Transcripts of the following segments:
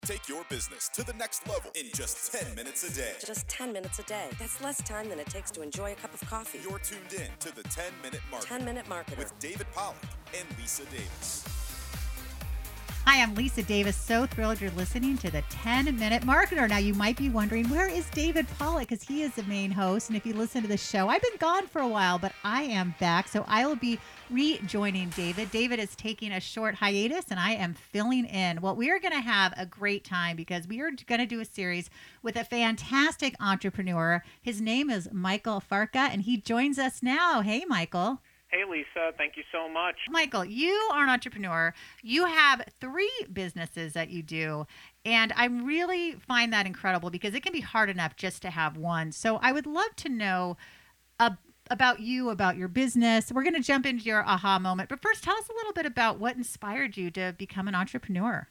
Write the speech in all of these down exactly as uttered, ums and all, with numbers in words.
Take your business to the next level in just ten minutes a day. Just ten minutes a day. That's less time than it takes to enjoy a cup of coffee. You're tuned in to the ten minute Marketer. ten minute Marketer. With David Pollack and Lisa Davis. Hi, I'm Lisa Davis. So thrilled you're listening to the ten minute Marketer. Now, you might be wondering, where is David Pollack? Because he is the main host. And if you listen to the show, I've been gone for a while, but I am back. So I will be rejoining David. David is taking a short hiatus, and I am filling in. Well, we are going to have a great time because we are going to do a series with a fantastic entrepreneur. His name is Michael Farka, and he joins us now. Hey, Michael. Hey, Lisa. Thank you so much. Michael, you are an entrepreneur. You have three businesses that you do, and I really find that incredible because it can be hard enough just to have one. So I would love to know uh, about you, about your business. We're going to jump into your aha moment, but first tell us a little bit about what inspired you to become an entrepreneur.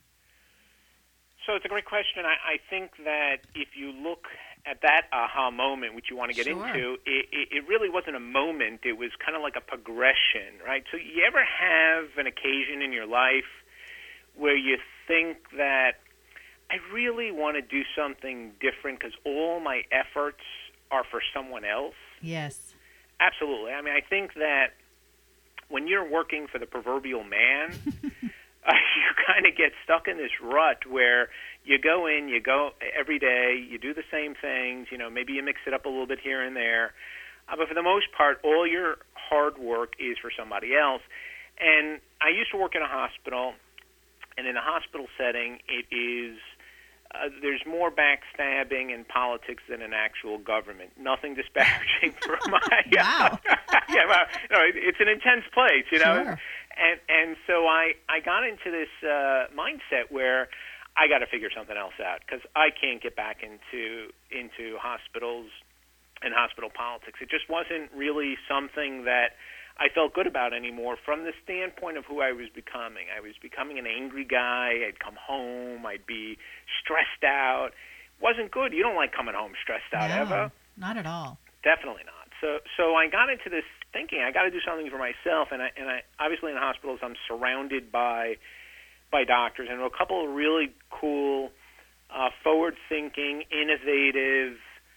So it's a great question. I, I think that if you look at that aha moment, which you want to get Sure. into, it, it, it really wasn't a moment. It was kind of like a progression, right? So you ever have an occasion in your life where you think that I really want to do something different because all my efforts are for someone else? Yes. Absolutely. I mean, I think that when you're working for the proverbial man, Uh, you kind of get stuck in this rut where you go in, you go every day, you do the same things, you know, maybe you mix it up a little bit here and there. Uh, but for the most part, all your hard work is for somebody else. And I used to work in a hospital, and in a hospital setting, it is uh, there's more backstabbing and politics than an actual government. Nothing disparaging for my... Wow. yeah, well, no, it, it's an intense place, you know. Sure. And and so I, I got into this uh, mindset where I got to figure something else out because I can't get back into into hospitals and hospital politics. It just wasn't really something that I felt good about anymore from the standpoint of who I was becoming. I was becoming an angry guy. I'd come home. I'd be stressed out. It wasn't good. You don't like coming home stressed out, No, ever? not at all. Definitely not. So so I got into this thinking I got to do something for myself, and I and I obviously in hospitals I'm surrounded by by doctors, and a couple of really cool, uh, forward-thinking, innovative,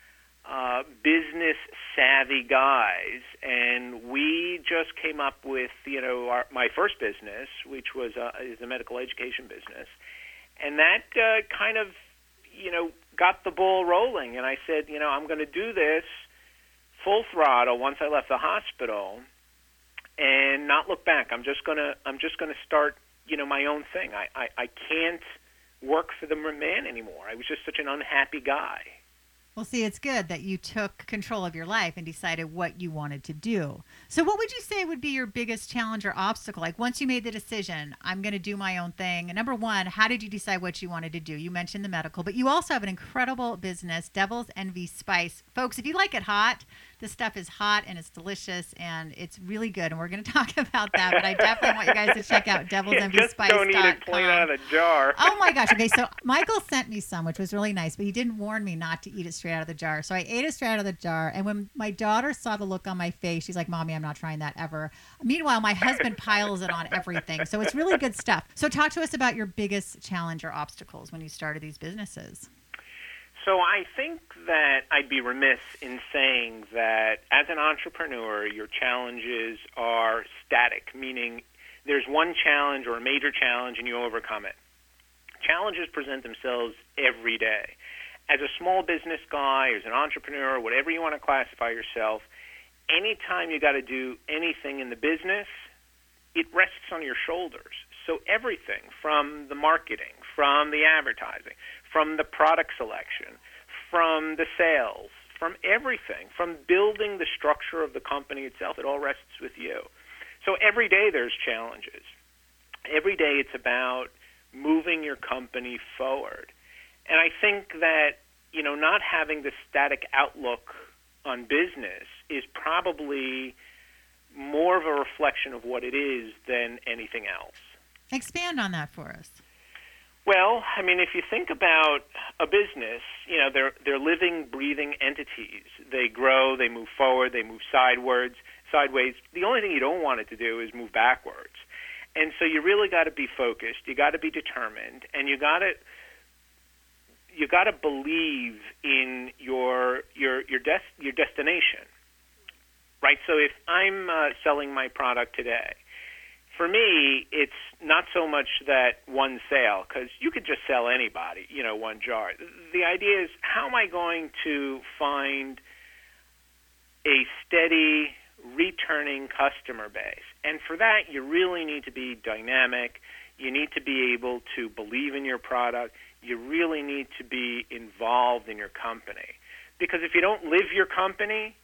uh, business-savvy guys, and we just came up with you know our, my first business, which was uh, is a medical education business, and that uh, kind of you know got the ball rolling, and I said you know I'm going to do this full throttle once I left the hospital, and not look back. I'm just gonna I'm just gonna start you know my own thing. I, I, I can't work for the man anymore. I was just such an unhappy guy. Well, see, it's good that you took control of your life and decided what you wanted to do. So what would you say would be your biggest challenge or obstacle? Like once you made the decision, I'm going to do my own thing. Number one, how did you decide what you wanted to do? You mentioned the medical, but you also have an incredible business, Devil's Envy Spice. Folks, if you like it hot, this stuff is hot and it's delicious and it's really good. And we're going to talk about that, but I definitely want you guys to check out devils envy spice dot com. Just don't eat it plain out of the jar. Oh my gosh. Okay. So Michael sent me some, which was really nice, but he didn't warn me not to eat it straight out of the jar. So I ate it straight out of the jar. And when my daughter saw the look on my face, she's like, Mommy, I'm not trying that ever. Meanwhile, my husband piles it on everything. So it's really good stuff. So talk to us about your biggest challenge or obstacles when you started these businesses. So I think that I'd be remiss in saying that as an entrepreneur, your challenges are static, meaning there's one challenge or a major challenge and you overcome it. Challenges present themselves every day. As a small business guy, as an entrepreneur, whatever you want to classify yourself, anytime you got to do anything in the business, it rests on your shoulders. So everything from the marketing, from the advertising, from the product selection, from the sales, from everything, from building the structure of the company itself, it all rests with you. So every day there's challenges. Every day it's about moving your company forward. And I think that, you know, not having the static outlook on business is probably more of a reflection of what it is than anything else. Expand on that for us. Well, I mean, if you think about a business, you know, they're they're living, breathing entities. They grow, they move forward, they move sideways. Sideways. The only thing you don't want it to do is move backwards. And so you really got to be focused. You got to be determined, and you got to you got to believe in your your your des- your destination, right? So if I'm uh, selling my product today, for me, it's not so much that one sale, because you could just sell anybody, you know, one jar. The idea is, how am I going to find a steady, returning customer base? And for that, you really need to be dynamic. You need to be able to believe in your product. You really need to be involved in your company. Because if you don't live your company,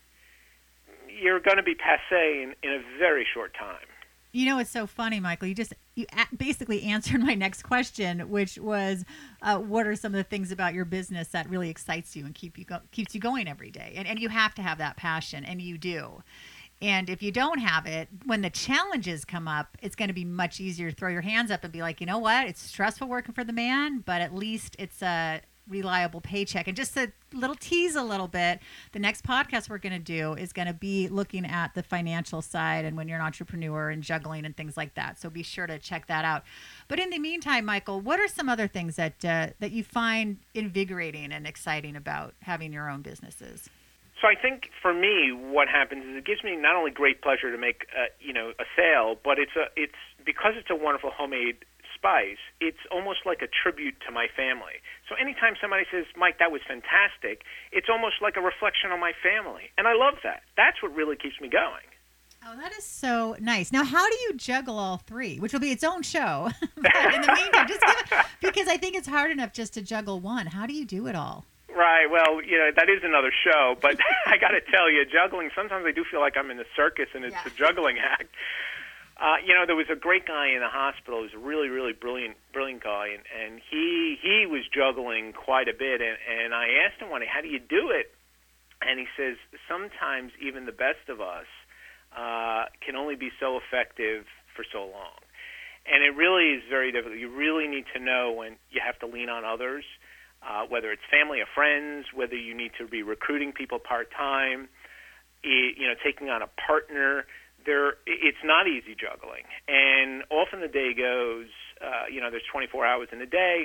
you're going to be passé in, in a very short time. You know, it's so funny, Michael. You just you basically answered my next question, which was, uh, what are some of the things about your business that really excites you and keep you go- keeps you going every day? And and you have to have that passion, and you do. And if you don't have it, when the challenges come up, it's going to be much easier to throw your hands up and be like, you know what? It's stressful working for the man, but at least it's a reliable paycheck. And just a little tease a little bit, the next podcast we're going to do is going to be looking at the financial side and when you're an entrepreneur and juggling and things like that. So be sure to check that out. But in the meantime, Michael, what are some other things that uh, that you find invigorating and exciting about having your own businesses? So I think for me, what happens is it gives me not only great pleasure to make uh, you know a sale, but it's a it's because it's a wonderful homemade spice. It's almost like a tribute to my family. So anytime somebody says, "Mike, that was fantastic," it's almost like a reflection on my family, and I love that. That's what really keeps me going. Oh, that is so nice. Now, how do you juggle all three, which will be its own show? But in the meantime, just give it, because I think it's hard enough just to juggle one. How do you do it all? Right. Well, you know, that is another show, but I got to tell you, juggling, sometimes I do feel like I'm in a circus and it's Yeah. a juggling act. Uh, you know, there was a great guy in the hospital. He was a really, really brilliant, brilliant guy, and, and he he was juggling quite a bit. And, and I asked him one day, "How do you do it?" And he says, "Sometimes even the best of us uh, can only be so effective for so long." And it really is very difficult. You really need to know when you have to lean on others, uh, whether it's family or friends, whether you need to be recruiting people part-time, you know, taking on a partner. There, it's not easy juggling, and often the day goes, uh, you know, there's twenty-four hours in a day.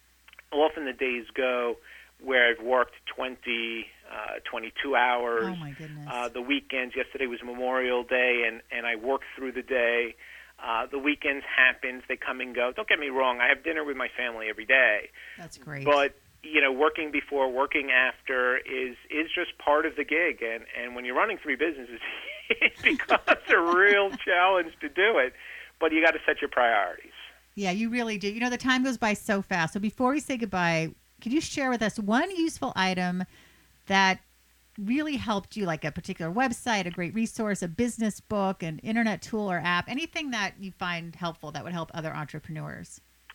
Often the days go where I've worked twenty, uh, twenty-two hours. Oh, my goodness. Uh, the weekends, yesterday was Memorial Day, and, and I worked through the day. Uh, the weekends happens, they come and go. Don't get me wrong, I have dinner with my family every day. That's great. But, you know, working before, working after is is just part of the gig. And, and when you're running three businesses, it becomes a real challenge to do it. But you got to set your priorities. Yeah, you really do. You know, the time goes by so fast. So before we say goodbye, could you share with us one useful item that really helped you, like a particular website, a great resource, a business book, an internet tool or app, anything that you find helpful that would help other entrepreneurs?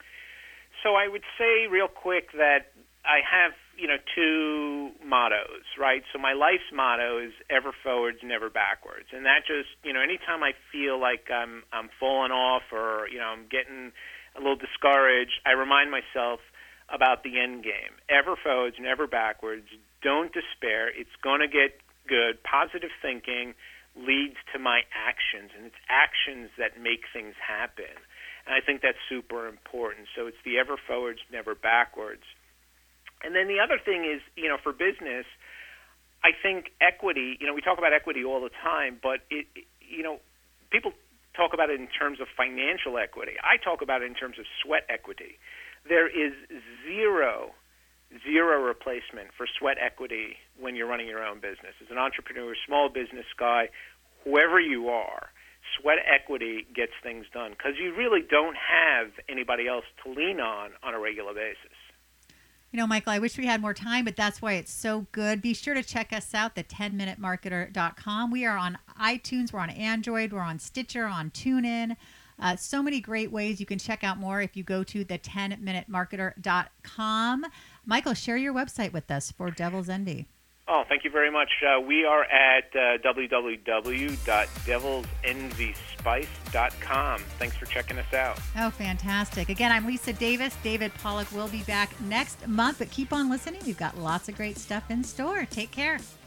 So I would say real quick that I have, you know, two mottos, right? So my life's motto is ever forwards, never backwards. And that just, you know, anytime I feel like I'm I'm falling off or, you know, I'm getting a little discouraged, I remind myself about the end game. Ever forwards, never backwards. Don't despair. It's going to get good. Positive thinking leads to my actions, and it's actions that make things happen. And I think that's super important. So it's the ever forwards, never backwards. And then the other thing is, you know, for business, I think equity, you know, we talk about equity all the time, but, it, it, you know, people talk about it in terms of financial equity. I talk about it in terms of sweat equity. There is zero, zero replacement for sweat equity when you're running your own business. As an entrepreneur, small business guy, whoever you are, sweat equity gets things done because you really don't have anybody else to lean on on a regular basis. You know, Michael, I wish we had more time, but that's why it's so good. Be sure to check us out, the ten minute marketer dot com. We are on iTunes, we're on Android, we're on Stitcher, on TuneIn. Uh, so many great ways. You can check out more if you go to the ten minute marketer dot com. Michael, share your website with us for Devil's Envy. Oh, thank you very much. Uh, we are at uh, w w w dot devils envy spice dot com. Thanks for checking us out. Oh, fantastic. Again, I'm Lisa Davis. David Pollock will be back next month, but keep on listening. We've got lots of great stuff in store. Take care.